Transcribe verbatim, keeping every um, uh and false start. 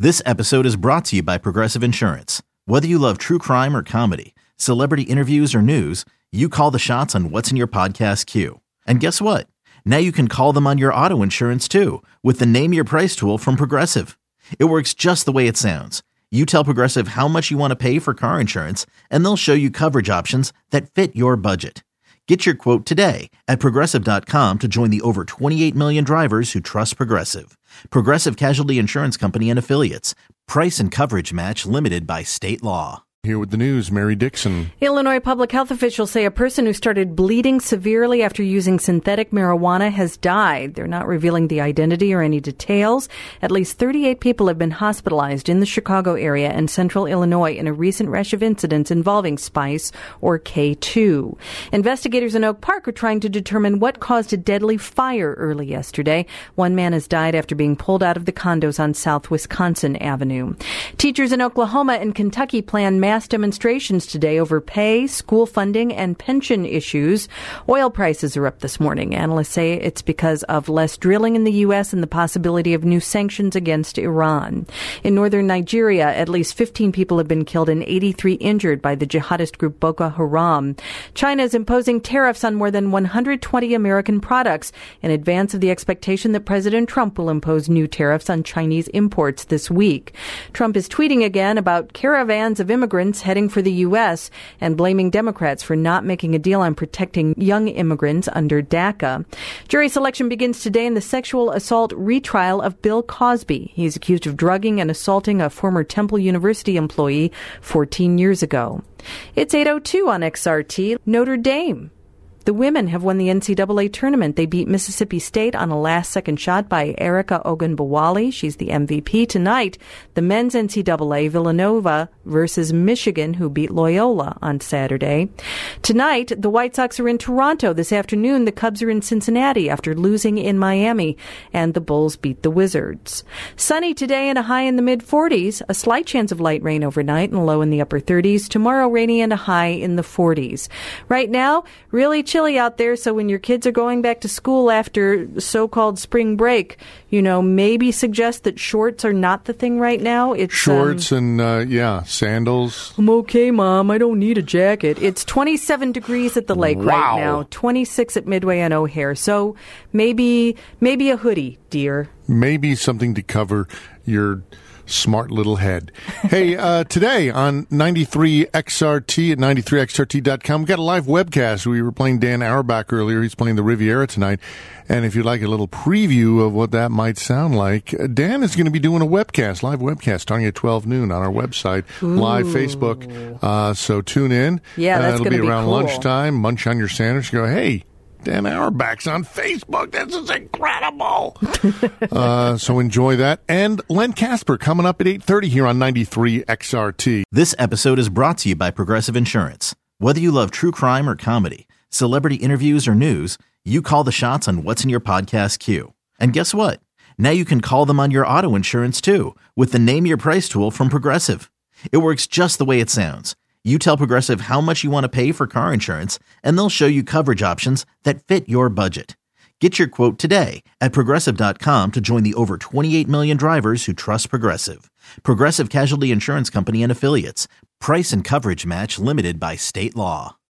This episode is brought to you by Progressive Insurance. Whether you love true crime or comedy, celebrity interviews or news, you call the shots on what's in your podcast queue. And guess what? Now you can call them on your auto insurance too with the Name Your Price tool from Progressive. It works just the way it sounds. You tell Progressive how much you want to pay for car insurance, and they'll show you coverage options that fit your budget. Get your quote today at Progressive dot com to join the over twenty-eight million drivers who trust Progressive. Progressive Casualty Insurance Company and Affiliates. Price and coverage match limited by state law. Here with the news, Mary Dixon. Illinois public health officials say a person who started bleeding severely after using synthetic marijuana has died. They're not revealing the identity or any details. At least thirty-eight people have been hospitalized in the Chicago area and central Illinois in a recent rush of incidents involving spice or K two. Investigators in Oak Park are trying to determine what caused a deadly fire early yesterday. One man has died after being pulled out of the condos on South Wisconsin Avenue. Teachers in Oklahoma and Kentucky plan mass demonstrations today over pay, school funding, and pension issues. Oil prices are up this morning. Analysts say it's because of less drilling in the U S and the possibility of new sanctions against Iran. In northern Nigeria, at least fifteen people have been killed and eighty-three injured by the jihadist group Boko Haram. China is imposing tariffs on more than one hundred twenty American products in advance of the expectation that President Trump will impose new tariffs on Chinese imports this week. Trump is tweeting again about caravans of immigrants heading for the U S and blaming Democrats for not making a deal on protecting young immigrants under DACA. Jury selection begins today in the sexual assault retrial of Bill Cosby. He's accused of drugging and assaulting a former Temple University employee fourteen years ago. It's eight oh two on X R T. Notre Dame. The women have won the N C double A tournament. They beat Mississippi State on a last-second shot by Erica Ogunbowale. She's the M V P. Tonight, the men's N C double A, Villanova versus Michigan, who beat Loyola on Saturday. Tonight, the White Sox are in Toronto. This afternoon, the Cubs are in Cincinnati after losing in Miami, and the Bulls beat the Wizards. Sunny today and a high in the mid-forties. A slight chance of light rain overnight and a low in the upper thirties. Tomorrow, rainy and a high in the forties. Right now, really chilly out there, so when your kids are going back to school after so-called spring break, you know, maybe suggest that shorts are not the thing right now. It's Shorts um, and, uh, yeah, sandals. I'm okay, Mom. I don't need a jacket. It's twenty-seven degrees at the lake Wow. right now, twenty-six at Midway and O'Hare. So maybe, maybe a hoodie, dear. Maybe something to cover your smart little head. Hey, uh, today on ninety-three X R T at ninety-three X R T dot com, we got a live webcast. We were playing Dan Auerbach earlier. He's playing the Riviera tonight. And if you'd like a little preview of what that might sound like, Dan is going to be doing a webcast, live webcast, starting at twelve noon on our website, Ooh. live Facebook. Uh, so tune in. Yeah, that's uh, going to be be around cool. lunchtime. Munch on your sandwich. Go, hey, Dan Auerbach's on Facebook. This is incredible. uh, so enjoy that. And Len Casper coming up at eight thirty here on ninety-three X R T. This episode is brought to you by Progressive Insurance. Whether you love true crime or comedy, celebrity interviews or news, you call the shots on what's in your podcast queue. And guess what? Now you can call them on your auto insurance too with the Name Your Price tool from Progressive. It works just the way it sounds. You tell Progressive how much you want to pay for car insurance, and they'll show you coverage options that fit your budget. Get your quote today at Progressive dot com to join the over twenty-eight million drivers who trust Progressive. Progressive Casualty Insurance Company and Affiliates. Price and coverage match limited by state law.